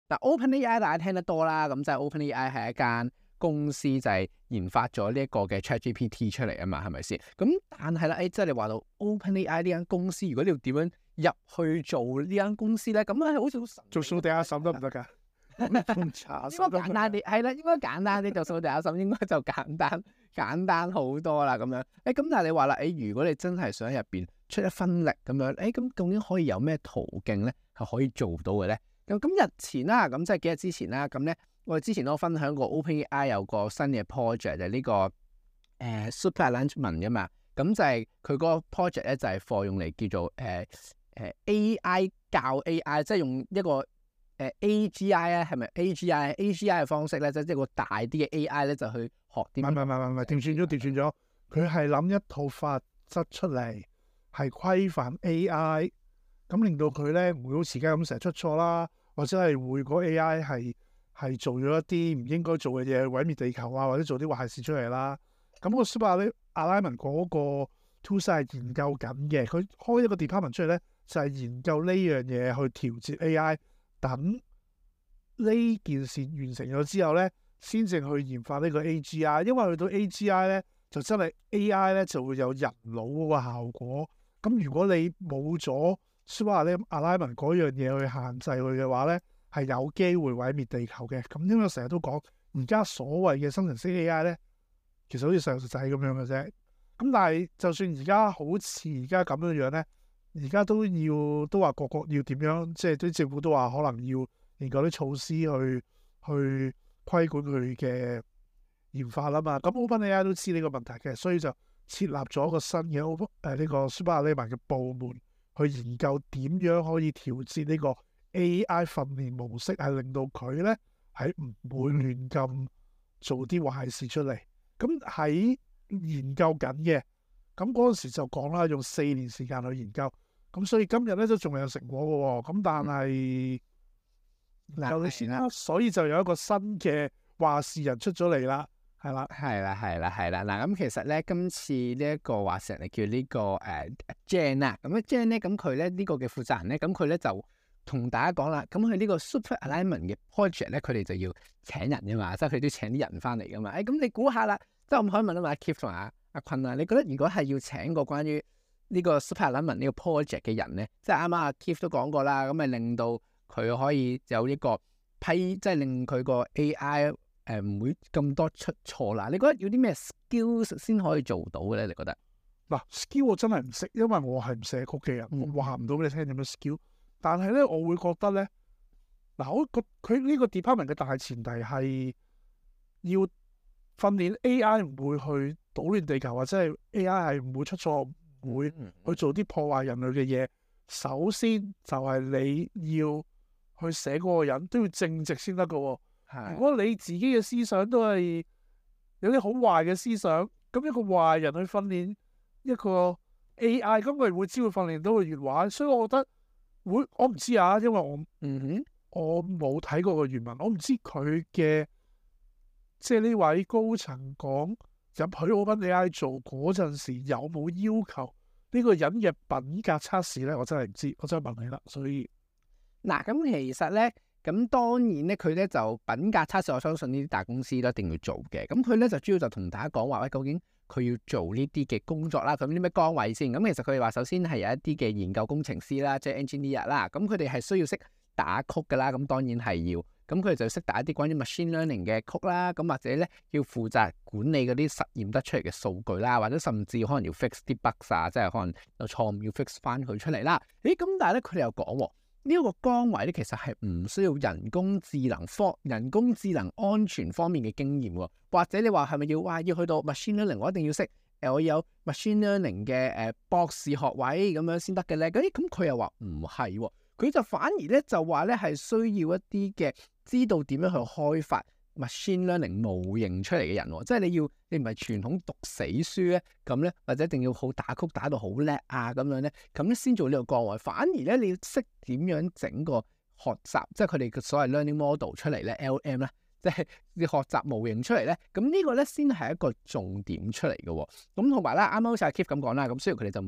嗱，OpenAI 大家聽得多啦，咁就係 OpenAI 係一間公司，就係研發咗呢一個嘅 ChatGPT 出嚟啊嘛，係咪先？咁但係咧，即係你話到 OpenAI 呢間公司，如果你要點樣入去做呢間公司咧，咁咧好似好神秘做掃地阿嬸得唔得㗎？ 應該簡單啲，係啦，應該簡單啲，做掃地阿嬸應該就簡單好多啦咁樣。咁但係你話啦，如果你真係想喺入邊出一分力咁樣，咁究竟可以有咩途徑咧係可以做到嘅咧？咁日前啦，咁即係幾日之前啦，咁咧我哋之前都分享過 OpenAI 有個新嘅 project 就係呢個Super Alignment 噶嘛，咁就係佢嗰個 project 咧就係貨用嚟叫做AI 教 AI， 即係用一個AGI 咧，係咪 AGI 嘅方式咧，即係一個大啲嘅 AI 咧，就去學啲。 唔係，調轉咗，佢係諗一套法則出嚟，係規範 AI， 咁令到佢咧唔會好似而家咁成日出錯啦，或者係會嗰 AI 係做咗一啲唔應該做嘅嘢，毀滅地球啊，或者做啲壞事出嚟啦。咁個 Super Alignment 嗰個 tools 係研究緊嘅，佢開一個 department 出嚟咧，就係研究呢樣嘢去調節 AI。等呢件事完成咗之後咧，先至去研發呢個 AGI， 因為去到 AGI 咧，就真係 AI 咧就會有人腦嗰個效果。咁如果你冇咗 Super Alignment 嗰樣嘢去限制佢嘅話咧，係有機會毀滅地球嘅。咁因為成日都講，而家所謂嘅生成式 AI 咧，其實好似細路仔咁樣嘅啫。咁但係就算而家好似而家咁樣樣咧。而家都話各國要點樣，即係啲政府都話可能要研究啲措施去規管佢嘅研發啦嘛。咁 OpenAI 都知呢個問題嘅，所以就設立咗一個新嘅呢個 Super Alignment 嘅部門去研究點樣可以調節呢個 AI 訓練模式，係令到佢咧係唔會亂咁做啲壞事出嚟。咁喺研究緊嘅，咁嗰陣時就講啦，用4年時間去研究。咁所以今日咧都仲未有成果嘅喎，咁但係有啲錢啦，所以就有一個新嘅話事人出咗嚟啦，係啦。 嗱，咁其實咧今次呢一個話事人嚟叫呢個Jen 啊，咁 Jen 咧，咁佢咧呢個嘅負責人咧，咁佢咧就同大家講啦，咁佢呢個 Super Alignment 嘅 project 咧，佢哋就要請人㗎嘛，即係佢都要請啲人翻嚟㗎嘛。咁你估下啦，即係我可以問一問阿 Keith 同阿坤啊，你覺得如果係要請個關於呢個 Super Alignment 呢個 project 嘅人咧，即係啱啱阿 Keith 都講過啦，咁咪令到佢可以有呢個即係令佢個 AI 唔會咁多出錯啦。你覺得要啲咩 skills 先可以做到嘅咧？你覺得？ 嗱 skill 我真係唔識，因為我係唔寫曲嘅人，我話唔到俾你聽有咩 skill。但係咧，我會覺得咧，嗱，佢呢個 department 嘅大前提係要訓練 AI 唔會去搗亂地球，或者係 AI 係唔會出錯。會去做啲破壞人類嘅嘢。首先就係你要去寫嗰個人都要正直先得㗎喎。如果你自己嘅思想都係有啲好壞嘅思想，咁一個壞人去訓練一個 AI，咁佢會只會訓練到佢越壞。所以我覺得我唔知啊，因為我冇睇過個原文，我唔知佢嘅即係呢位高層講入去 OpenAI 做嗰陣時有冇要求呢個人嘅品格測試咧？我真係唔知，我真係問你啦。所以嗱，咁其實咧，咁當然咧，佢咧就品格測試，我相信呢啲大公司都一定要做嘅。咁佢咧就主要就同大家講話，喂，究竟佢要做呢啲嘅工作啦，咁啲咩崗位先？咁其實佢哋話首先係有一啲嘅研究工程師啦，即係 engineer 啦，咁佢哋係需要識打曲噶啦，咁當然係要。咁佢哋就識打一啲關於 machine learning 嘅曲啦，咁或者咧要負責管理嗰啲實驗得出嚟嘅數據啦，或者甚至可能要 fix 啲 bugs 啊，即係可能有錯誤要 fix 翻佢出嚟啦。咁但係咧佢哋又講呢一個崗位咧，其實係唔需要人工智能安全方面嘅經驗喎，或者你話係咪要去到 machine learning，我一定要識我有 machine learning 嘅博士學位咁樣先得嘅咧？咁佢又話唔係喎，佢就反而咧就話咧係需要一啲嘅知道點樣去開發 machine learning 模型出嚟嘅人喎，即係你唔係傳統讀死書咧，咁咧或者一定要好打曲打到好叻啊咁樣咧，咁咧先做呢個崗位。反而咧你要識點樣整個學習，即係佢哋嘅所謂 learning model 出嚟咧 ，LM 咧，即係啲學習模型出嚟咧，咁呢個咧先係一個重點出嚟嘅喎。咁同埋啦，啱啱好似阿 Keith 咁講啦，咁雖然佢哋就冇話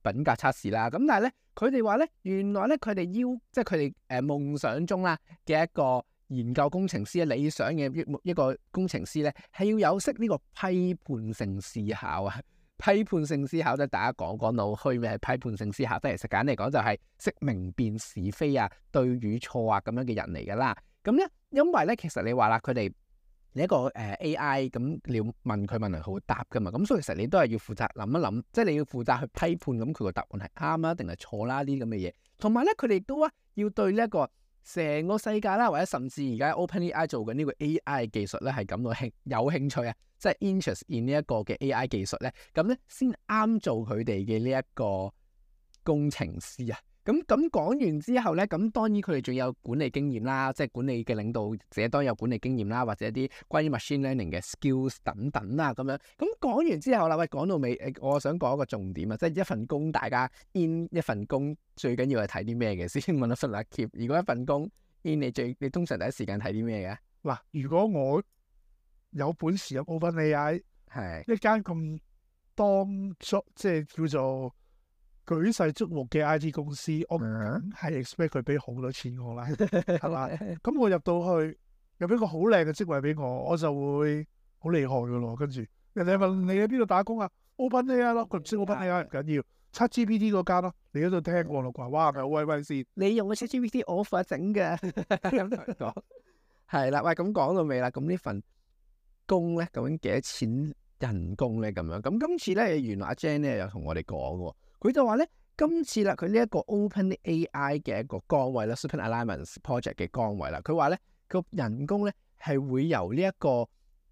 品格測試啦。咁但係咧，佢哋話咧，原來咧佢哋即係佢哋夢想中啦嘅一個研究工程師，理想嘅一個工程師咧，係要有識呢個批判性思考啊！批判性思考即係大家講到虛咩係批判性思考，即係其實簡單嚟講就係識明辨是非啊、對與錯啊咁樣嘅人嚟噶啦。咁咧，因為咧其實你話啦，佢哋你一個AI 咁，你要問佢問題，佢會答噶嘛。咁所以其實你都係要負責諗一諗，即係你要負責去批判咁佢個答案係啱啊定係錯啦呢啲咁嘅嘢。同埋咧，佢哋都要對呢一個成個世界啦，或者甚至而家 OpenAI 做緊呢個 AI 技術咧，係感到有興趣啊，即係 interest in 呢一個嘅 AI 技術咧，咁咧先啱做佢哋嘅呢一個工程師啊。咁講完之後咧，咁當然佢哋仲有管理經驗啦，即係管理嘅領導者當然有管理經驗啦，或者一啲關於 machine learning 嘅 skills 等等啊咁樣。咁講完之後啦，喂，講到尾，我想講一個重點啊，即係一份工，大家 in 一份工最緊要係睇啲咩嘅先？問一份阿 Keep，如果一份工 in 你通常第一時間睇啲咩嘅？ 嗱，如果我有本事入 OpenAI 係一間咁當作即係叫做舉世矚目嘅 IT 公司，我梗係 expect 佢俾好多錢我啦，係嘛？咁我入到去又俾個好靚嘅職位俾我，我就會好厲害噶咯。跟住人哋問你喺邊度打工啊 ？OpenAI 咯，佢唔識 OpenAI 唔緊要，ChatGPT 嗰間咯，你嗰度聽過咯啩？哇，係咪好威威先？ 你用嘅 ChatGPT 我負責整嘅，咁講係啦。喂，咁講到尾啦，咁呢份工咧究竟幾多錢人工咧？咁樣咁今次咧，原來阿 Jen 咧又同我哋講喎。佢就話咧，今次啦，佢呢一個 OpenAI 嘅一個崗位啦 Super Alignment Project 嘅崗位啦，佢話咧個人工咧係會由呢一個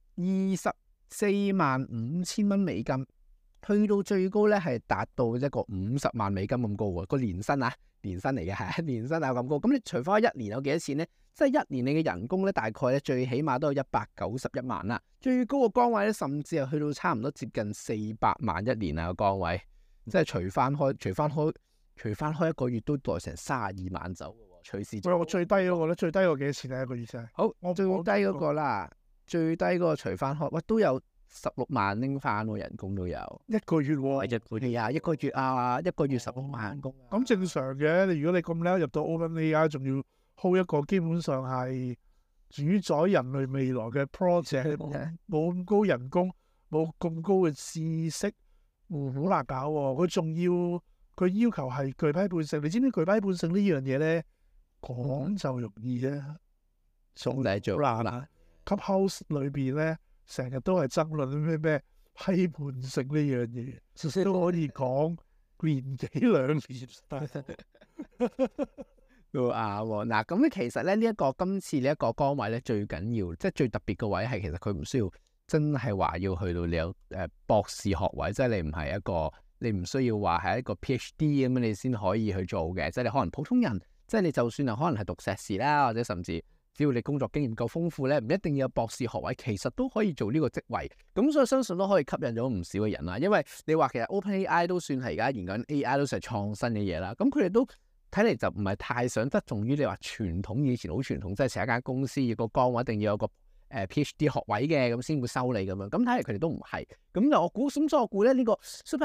245000蚊美金，去到最高咧係達到一個50萬美金咁高喎。個年薪啊，年薪嚟嘅係年薪啊咁高。咁你除翻一年有幾多錢咧？即係一年你嘅人工咧，大概咧最起碼都有191萬啦。最高個崗位咧，甚至係去到差唔多接近400萬一年啊個崗位。即係除翻開一個月都袋成32萬走嘅喎，隨時。 我最低嗰個咧，最低個幾多錢啊？一個月真係。 好，我最低嗰個啦，最低嗰個除翻開，喂都有16萬拎翻喎，人工都有。 一個月喎。 係啊，一個月16萬人工。 咁正常嘅，如果你咁叻入到 OpenAI，仲要 hold 一個基本上係主宰人類未來嘅 project，冇咁高人工，冇咁高嘅知識。好難搞喎！佢要求係具批判性，你知唔知具批判性呢樣嘢咧？講就容易啫，做難啊！Clubhouse 裏邊咧，成日都係爭論咩批判性呢樣嘢，都可以講年幾兩年。 都啱喎。嗱，咁咧其實咧今次呢一個崗位咧最緊要，即係最特別嘅位係其實佢唔需要。真係話要去到你有博士學位，即係你唔需要話係一個 PhD 咁樣你先可以去做嘅，即係你可能普通人，即係你就算係可能係讀碩士啦，或者甚至只要你工作經驗夠豐富咧，唔一定要有博士學位，其實都可以做呢個職位。咁所以相信都可以吸引咗唔少嘅人啦。因為你話其實 OpenAI 都算係而家研究緊 AI 都算係創新嘅嘢啦。咁佢哋都睇嚟就唔係太想側重於你話傳統以前好傳統，即係成一間公司個崗位一定要有個PhD 學位嘅咁先會收你咁樣，咁睇嚟佢哋都唔係，咁就我估，所以我估咧呢個 Super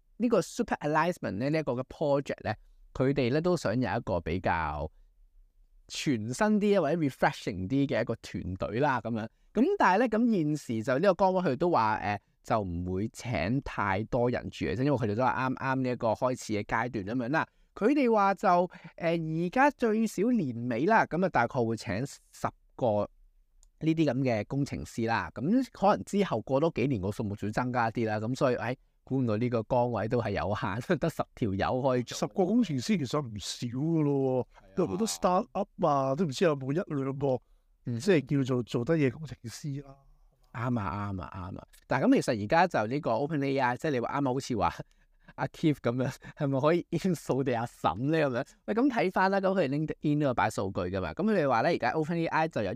Alignment 咧呢一個嘅 project 咧，佢哋咧都想有一個比較全新啲或者 refreshing 啲嘅一個團隊啦咁樣，咁但係咧咁現時就呢個崗位佢哋都話就唔會請太多人住嘅，因為佢哋都係啱呢一個開始嘅階段咁樣啦。佢哋話就而家最少年尾啦，咁啊大概會請10個。呢啲咁嘅工程師啦，咁可能之後過多幾年個數目就會增加啲啦，咁所以估唔到呢個崗位都係有限，得10條友可以做。 10個工程師其實唔少噶咯喎，都好多 start up 啊，都唔知有冇1、2個，即係叫做做得嘢工程師啦。 啱啊！但係咁其實而家就呢個 OpenAI，即係你話啱好似話阿 Keith 咁樣，係咪可以 in 數地阿嬸咧咁樣？喂，咁睇翻啦，咁佢哋 LinkedIn 都有擺數據噶嘛？咁佢哋話咧，而家 OpenAI 就有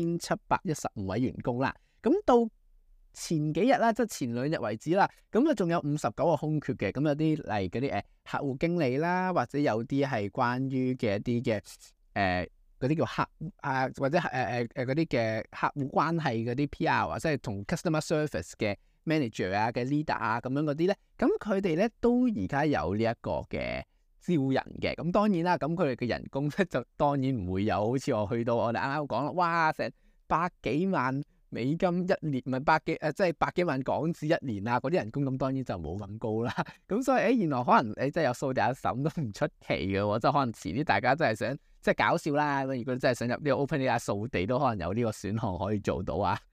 1715位員工啦。咁到前幾日啦，即係前2日為止啦，咁啊仲有59個空缺嘅。咁有啲例如嗰啲客戶經理啦，或者有啲係關於嘅一啲嘅嗰啲叫客或者嗰啲嘅客戶關係嗰啲 PR 或者係同 customer service 嘅 manager 啊嘅 leader 啊咁樣嗰啲咧，咁佢哋咧都而家有呢一個嘅招人嘅。咁當然啦，咁佢哋嘅人工咧就當然唔會有好似我去到我哋啱啱講啦，哇成百幾萬美金一年，唔係即係百幾萬港紙一年啊！嗰啲人工咁當然就冇咁高啦。咁所以原來可能你真係有數第一審都唔出奇嘅喎，即係可能遲啲大家真係想即係搞笑啦。如果真係想入呢個 OpenAI 掃地，都可能有呢個選項可以做到啊！